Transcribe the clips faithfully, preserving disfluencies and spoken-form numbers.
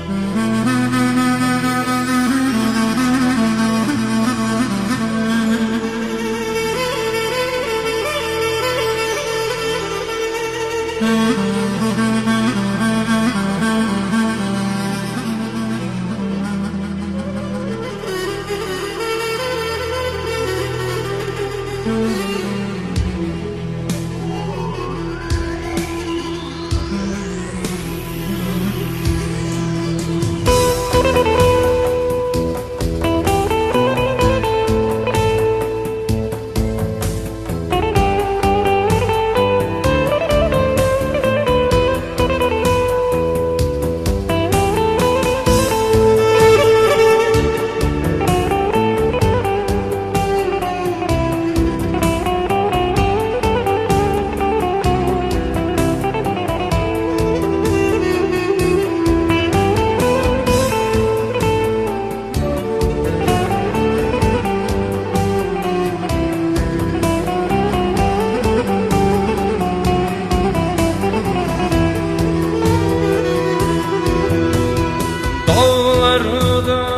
Dağlarda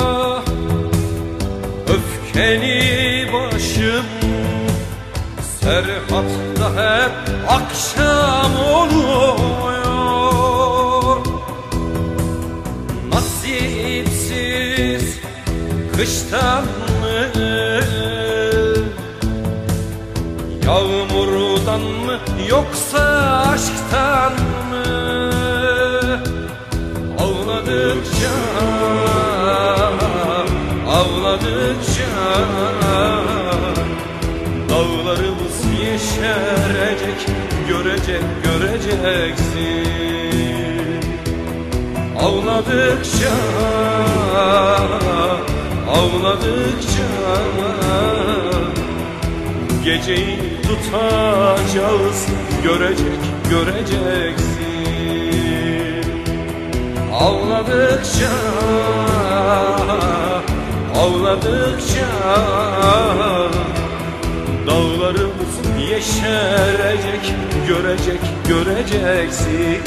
öfkeli başım, Serhatta hep akşam oluyor. Nasipsiz kıştan mı, yağmurdan mı, yoksa aşktan mı? Ağladıkça, ağladıkça dağlarımız yeşerecek, görecek, göreceksin. Ağladıkça, ağladıkça geceyi tutacağız, görecek, göreceksin. Ağladıkça, ağladıkça dağlarımız yeşerecek, görecek, göreceksin.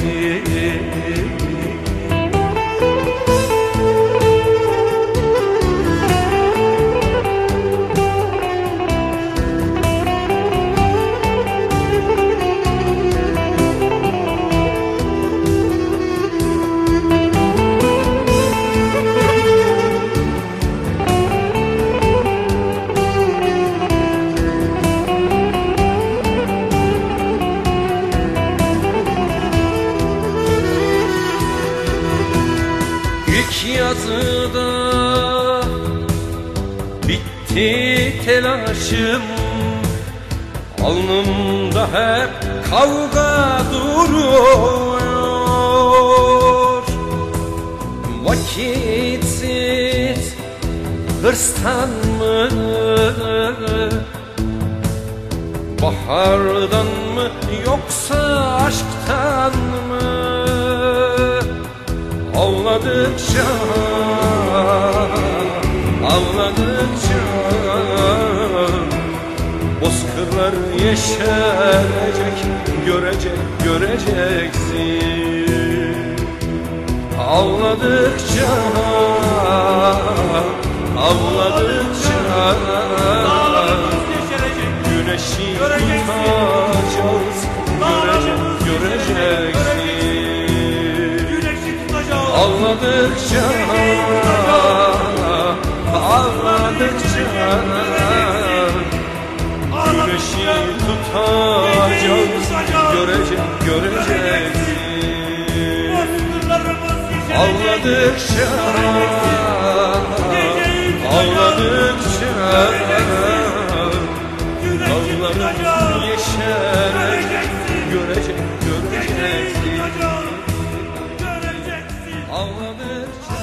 Yazıda bitti telaşım, alnımda hep kavga duruyor. Vakitsiz hırstan mı, bahardan mı, yoksa aşktan mı? Ağladıkça, ağladıkça bozkırlar yeşerecek, görecek, göreceksin. Ağladıkça, ağladıkça güneşi tutacağız, görecek, göreceksin. Ağladıkça, ağladıkça güneşi tutacağız, görecek, göreceksin. Ağladıkça, ağladıkça dağlarımız yeşerecek, görecek, göreceksin. Ağladıkça